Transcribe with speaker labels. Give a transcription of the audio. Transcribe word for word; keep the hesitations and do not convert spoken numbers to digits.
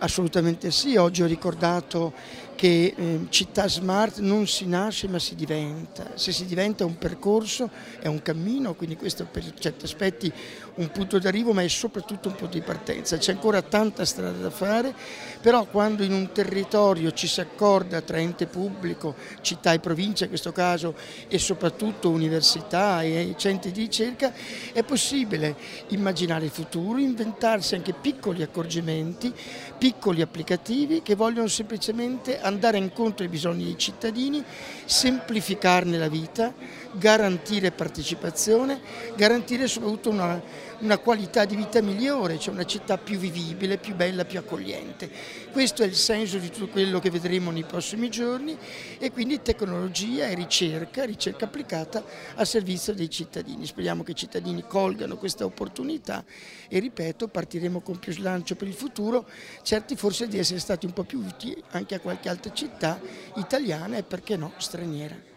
Speaker 1: Assolutamente sì, oggi ho ricordato che eh, città smart non si nasce ma si diventa, se si diventa è un percorso, è un cammino, quindi questo per certi aspetti un punto d'arrivo ma è soprattutto un punto di partenza, c'è ancora tanta strada da fare, però quando in un territorio ci si accorda tra ente pubblico, città e provincia in questo caso e soprattutto università e centri di ricerca, è possibile immaginare il futuro, inventarsi anche piccoli accorgimenti, piccoli applicativi che vogliono semplicemente andare incontro ai bisogni dei cittadini, semplificarne la vita, garantire partecipazione, garantire soprattutto una, una qualità di vita migliore, cioè una città più vivibile, più bella, più accogliente. Questo è il senso di tutto quello che vedremo nei prossimi giorni e quindi tecnologia e ricerca, ricerca applicata a servizio dei cittadini. Speriamo che i cittadini colgano questa opportunità e ripeto, partiremo con più slancio per il futuro, certi forse di essere stati un po' più utili anche a qualche altra città italiana e perché no straniera.